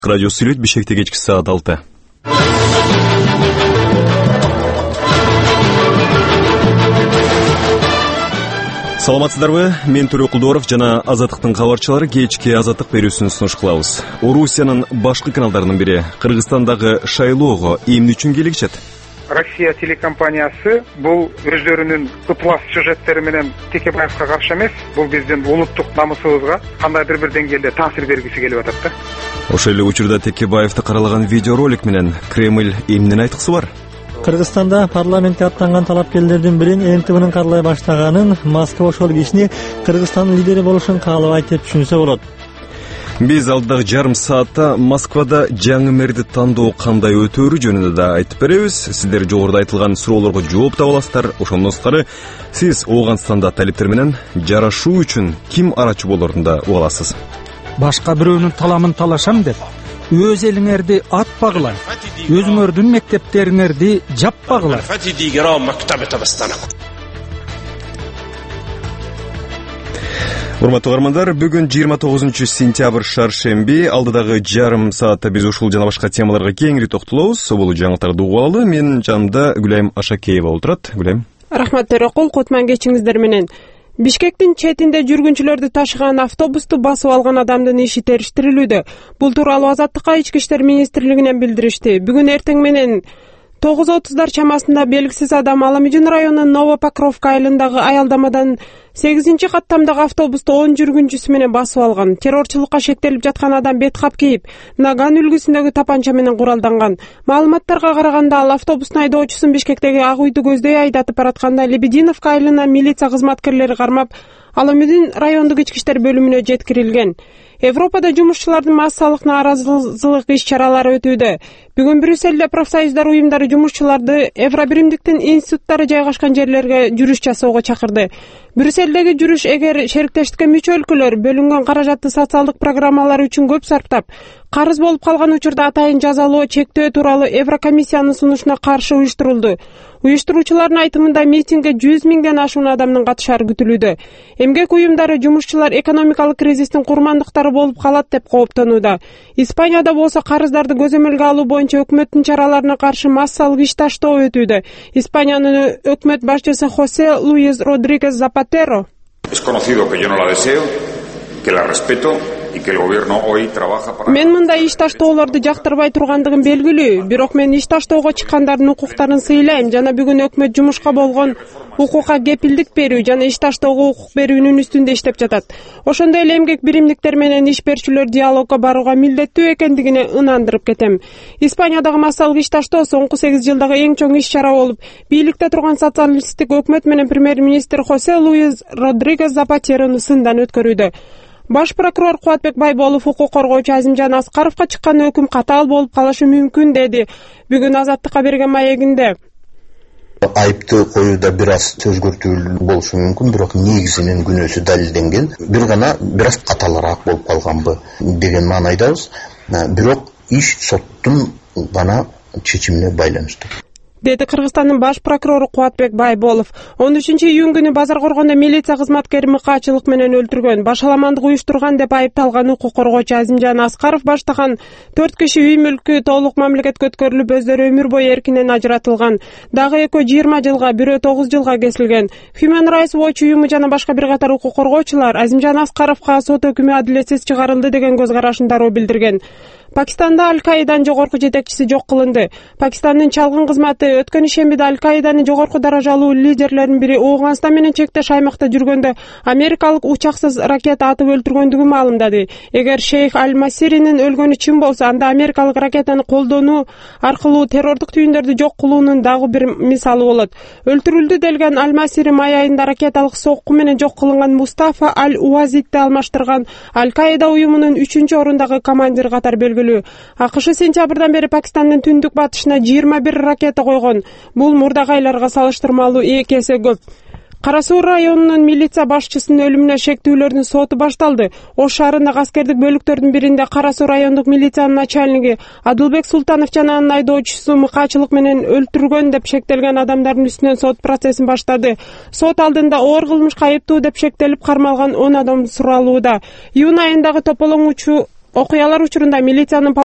Радио Сүйлөт Бишкекте кечки саат 6. Саламатсыздарбы? Мен Төрөк Кулдуаров жана Азаттыктын кабарчылары кечки Азаттык берүүсүн сунуш кылабыз. Орусиянын башкы каналдарынын бири Кыргызстандагы шайлоого эмне үчүн келишет? Россия телекомпаниясы бул өздөрүнүн ыплас сюжеттери менен Текебаевка каршы эмес, бул биздин улуттук намысыбызга кандайдыр бир деңгээлде таасир бергиси келип атат да. Ошол эле учурда Текебаевди каралаган видеоролик менен Кремль эмнени айткысы бар? Кыргызстанда парламентке аттанган талапкерлердин бирин НТВнын каралай баштаганын, Москва ошол кишини Кыргызстандын лидери болушун каалабайт деп түшүнсө болот. Биз алдыдагы жарым саатта Москвада жаңы мэрди тандоо кандай өтөөрү жөнүндө да айтып беребиз. Сиздер жогоруда айтылган суроолорго жооп таба аласыздар. Ошондон сырткары сиз Ооганстанда талептер менен жарашуу үчүн ким арачы болорун да уга аласыз. Башка бирөөнүн таламын талашам деп өз элиңерди атпагыла, өзүңөрдүн мектептериңерди жаппагыла. Урматтуу угармандар, бүгүн 29 сентябрь шаршемби. Алдыдагы жарым саатта биз ушул жана башка темаларга кеңири токтолобуз. Бул жаңылыктарды угуп алалы. Менин жанымда Гүлайым Ашакеева отурат. Гүлайым. Рахмат Төрөкул, кутман кечиңиздер менен. Бишкектин четинде жүргүнчүлөрдү ташыган автобусту басып алган адамдын иши териштирилүүдө. Бул тууралуу Азаттыкка Ички иштер министрлигинен билдиришти. Бүгүн эртең менен 9:30 чамасында белгисиз адам Аламижин районунун Новопокровка айылындагы аялдамадан 8-каттамдагы автобусту 10 жүргүнчүсү менен басып алган. Террорчулукка шектелип жаткан адам беткап кийип, наган үлгүсүндөгү тапанча менен куралданган. Маалыматтарга караганда ал автобустун айдоочусун Бишкектеги Ак үйдү көздөй айдатып баратканда Лебединовка айылына милиция кызматкерлери кармап, Аламижин райондук ички иштер бөлүмүнө жеткирилген. Европада жумушчулардын массалык нааразылык иш-чаралары өтүүдө. Бүгүн Брюсселде профсоюздар уюмдары жумушчуларды Евробиримдиктин институттары жайгашкан жерлерге жүрүш жасоого чакырды. Брюсселдеги жүрүш эгер шериктештикке мүчө өлкөлөр бөлүнгөн каражатты социалдык программалар үчүн көп сарптап, карыз болуп калган учурда атайын жазалоо чектөө тууралуу Еврокомиссиянын сунушуна каршы уюштурулду. Уюштуруучулардын айтымында митингге 100 миңден ашуун адамдын катышары күтүлүүдө. Эмгек уюмдары жумушчулар экономикалык кризистин курмандыктары болуп калат деп кооптонууда. Испанияда болсо карыздарды көзөмөлгө алуу боюнча өкмөттүн чараларына каршы массалык иш таштоо өтүүдө. Испаниянын өкмөт башчысы Хосе Луис Родригес Запатеро: Es conocido que yo no la deseo, que la respeto. Мен мындай иш таштоолорду жактырбай тургандыгым белгилүү, бирок мен иш таштоого чыккандардын укуктарын сыйлайм жана бүгүн өкмөт жумушка болгон укукка кепилдик берүү жана иш таштоого укук берүүнүн үстүндө иштеп жатат. Ошондой эле эмгек биримдиктер менен иш берүүчүлөр диалогго барууга милдеттүү экендигине ынандырып кетем. Испаниядагы массалык иш таштоо соңку 8 жылдагы эң чоң иш-чара болуп, бийликте турган социалисттик өкмөт менен премьер-министр Хосе Луис Родригес Запатерону сындан өткөрүүдө. Баш прокурор Кубатбек Байболов укук коргоочу Азимжан Аскаровго чыккан өкүм катаал болуп калышы мүмкүн деди. Бүгүн Азаттыкка берген маегинде. Айыпты коюуда бир аз өзгөртүү болушу мүмкүн, бирок негизинен күнөөсү далилденген. Бир аз каталыраак болуп калганбы деген маанайдабыз. Бирок иш соттун гана чечимине байланыштуу, деди Кыргызстандын баш прокурору Кубатбек Байболов. 13-июнь күнү Базаркоргондо милиция кызматкери мыкаачылык менен өлтүргөн, башаламандык уюштурган деп айыпталган укук коргоочу Азимжан Аскаров баштаган 4 киши үй мүлкү толук мамлекетке өткөрүлүп, өздөрү өмүр бою эркинен ажыратылган. Дагы экөө 20 жылга, бирөө 9 жылга кесилген. Human Rights Watch уюму жана башка бир катар укук коргоочулар Азимжан Аскаровго сот өкүмү адилетсиз чыгарылды деген көз карашын дароо билдирген. Пакистанда Аль-Каиданын жогорку жетекчиси жок кылынды. Пакистандын чалгын кызматы өткөн ишембиде Аль-Каиданын жогорку даражалуу лидерлеринин бири Ооганстан менен чектеш аймакта жүргөндө америкалык учаксыз ракета атып өлтүргөндүгүн маалымдады. Эгер Шейх Аль-Масиринин өлгөнү чын болсо, анда америкалык ракетаны колдонуу аркылуу террордук түйүндөрдү жок кылуунун дагы бир мисалы болот. Өлтүрүлдү делген Аль-Масири май айында ракеталык сокку менен жок кылынган Мустафа Аль-Уазидди алмаштырган Аль-Каида уюмунун 3-орундагы командир катар белгилүү. АКШ сентябрдан бери Пакистандын түндүк батышына 21 ракета койгон. Бул мурдагы айларга салыштырмалуу 2 эсе көп. Кара Суу районунун милиция башчысынын өлүмүнө шектүүлөрдүн соту башталды. Ош шаарындагы аскердик бөлүктөрдүн биринде Кара Суу райондук милициянын начальниги Адылбек Султанов жана анын айдоочусу мыкаачылык менен өлтүргөн деп шектелген адамдардын үстүнөн сот процессин баштады. Сот алдында оор кылмышка айыптуу деп шектелип кармалган 10 адам суралууда. Июнь айындагы тополоң окуялар учурунда милициянын